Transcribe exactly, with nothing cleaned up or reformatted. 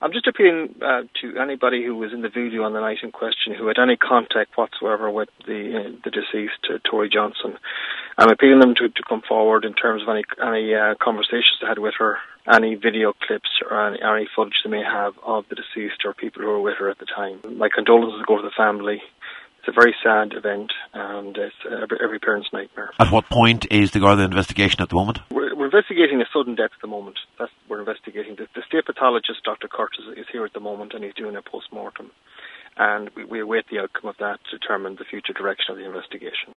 I'm just appealing uh, to anybody who was in the video on the night in question who had any contact whatsoever with the uh, the deceased, uh, Tori Johnson. I'm appealing them to, to come forward in terms of any any uh, conversations they had with her, any video clips or any, any footage they may have of the deceased or people who were with her at the time. My condolences go to the family. It's a very sad event, and it's every, every parent's nightmare. At what point is the Garda investigation at the moment? We're, we're investigating a sudden death at the moment. That's what we're investigating. The, the state pathologist, Doctor Curtis, is here at the moment, and he's doing a post-mortem. And we, we await the outcome of that to determine the future direction of the investigation.